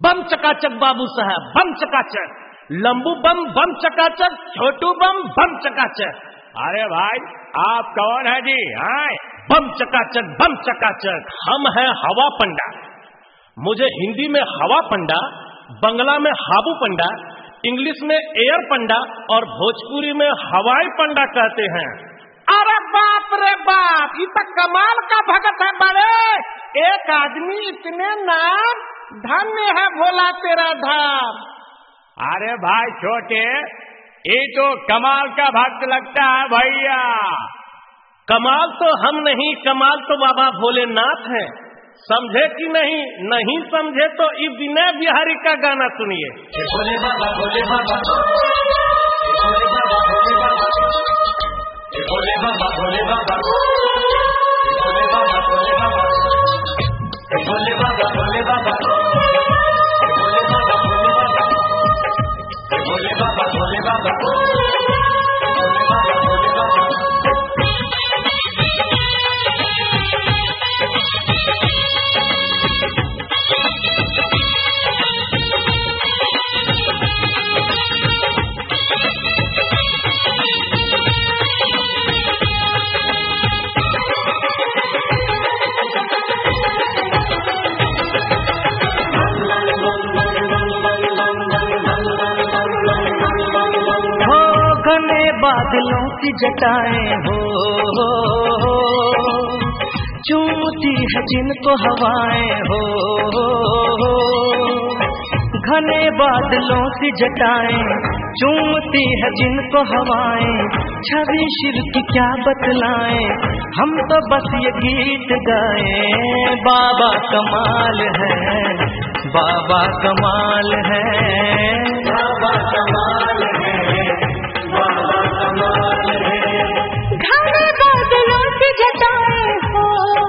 बम चकाचक बाबू साहब, बम चकाचक। लंबू बम बम चकाचक, छोटू बम बम चकाचक। अरे भाई आप कौन है जी? बम चकाचक बम चकाचक, हम हैं हवा पंडा। मुझे हिंदी में हवा पंडा, बंगला में हाबू पंडा, इंग्लिश में एयर पंडा और भोजपुरी में हवाई पंडा कहते हैं। अरे बाप रे बाप, ये तो कमाल का भगत है बड़े। एक आदमी इतने नाम, धन्य है भोला तेरा धाम। अरे भाई छोटे, ये तो कमाल का भक्त लगता है भैया। कमाल तो हम नहीं, कमाल तो बाबा भोलेनाथ हैं। समझे कि नहीं? नहीं समझे तो इस विनय बिहारी का गाना सुनिए। भोले बाबा भोले बाबा भोले बाबा भोले बाबा भोले बाबा भोले बाबा भोले बाबा भोले बाबा भोले बाबा भोले बाबा भोले बाबा भोले बाबा। बादलों की जटाएं हो, चूमती है जिनको हवाएं हो। घने बादलों की जटाएं चूमती है जिनको हवाएं। छवि शिव की क्या बतलाएं, हम तो बस ये गीत गाएं। बाबा कमाल है, बाबा कमाल है, बाबा कमाल है, बाबा कमाल है। घने बादलों की जटाएं हो,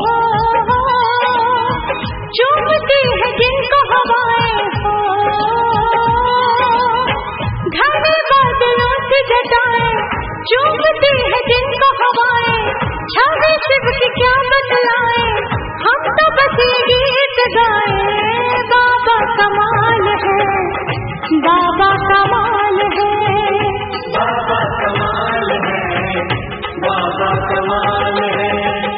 चूमती है जिनको हवाएं हो। घने बादलों की जटाएं चूमती है जिनको हवाएं। छवि शिव की क्या बतलाएं, हम तो बस ये गीत गाएं। बाबा कमाल है, बाबा कमाल है, बाबा कमाल है, बाबा कमाल है।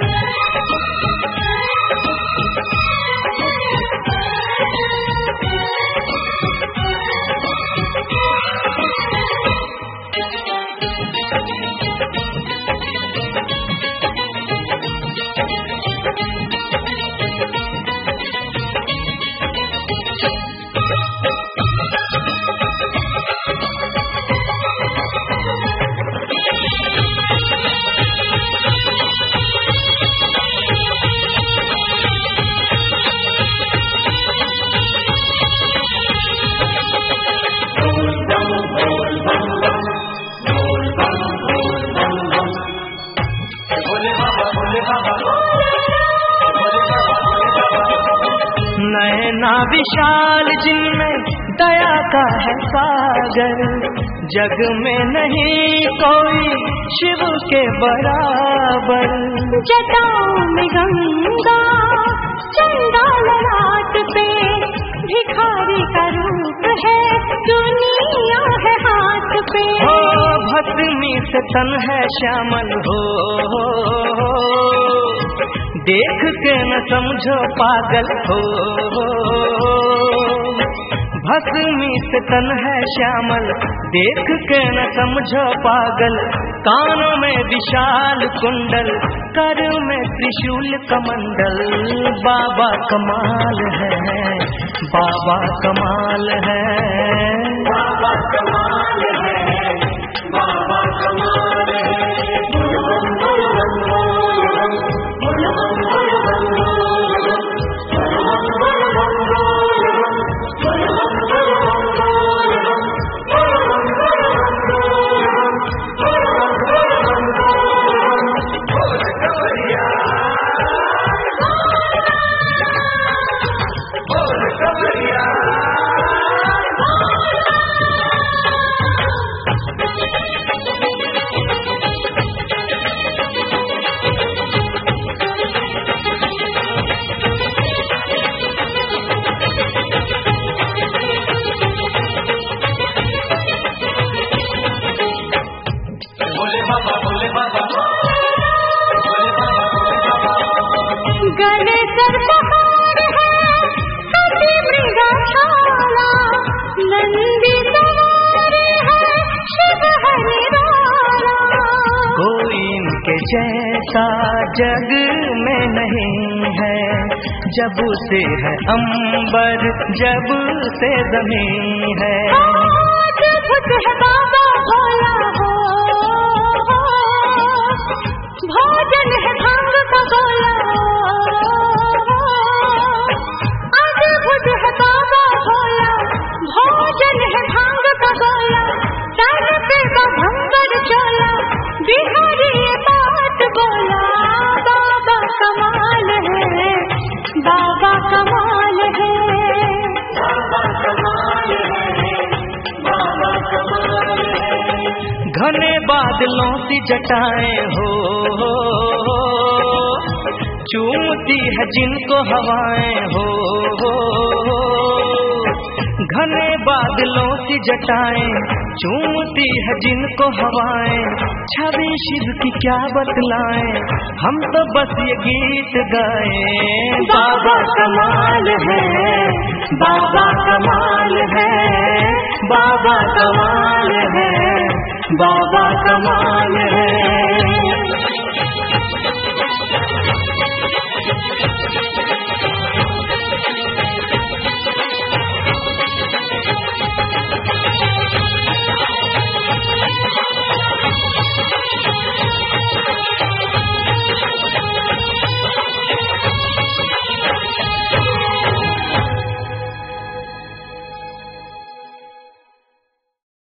नैना विशाल जिनमें दया का है सागर। जग में नहीं कोई शिव के बराबर। जटाओं में गंगा चंदा ललाट पे, भिखारी का रूप है दुनिया है हाथ पे। हो भस्मी से तन है श्यामल हो, देख के न समझो पागल हो। भस्मी से तन है श्यामल, देख के न समझो पागल। कानों में विशाल कुंडल, कर में त्रिशूल कमंडल। बाबा कमाल है, बाबा कमाल है, बाबा कमाल है, बाबा कमाल है। जैसा जग में नहीं है, जब से है अंबर जब से ज़मीन है। अद्भुत है बाबा भोला हो, भोजन है भांग का गोला। अद्भुत है बाबा भोला, भोजन है भांग का गोला। सर पे भंगर चोला, बिहारी ये बात बोला। बाबा कमाल है, बाबा कमाल है, बाबा कमाल है, बाबा कमाल है। घने बादलों सी जटाएं हो, चूमती है जिनको हवाएं हो। घने बादलों सी जटाएं चूमती है जिनको हवाएं। छवि शिव की क्या बतलाएं, हम तो बस ये गीत गाएं। बाबा कमाल है, बाबा कमाल है, बाबा कमाल है, बाबा कमाल है।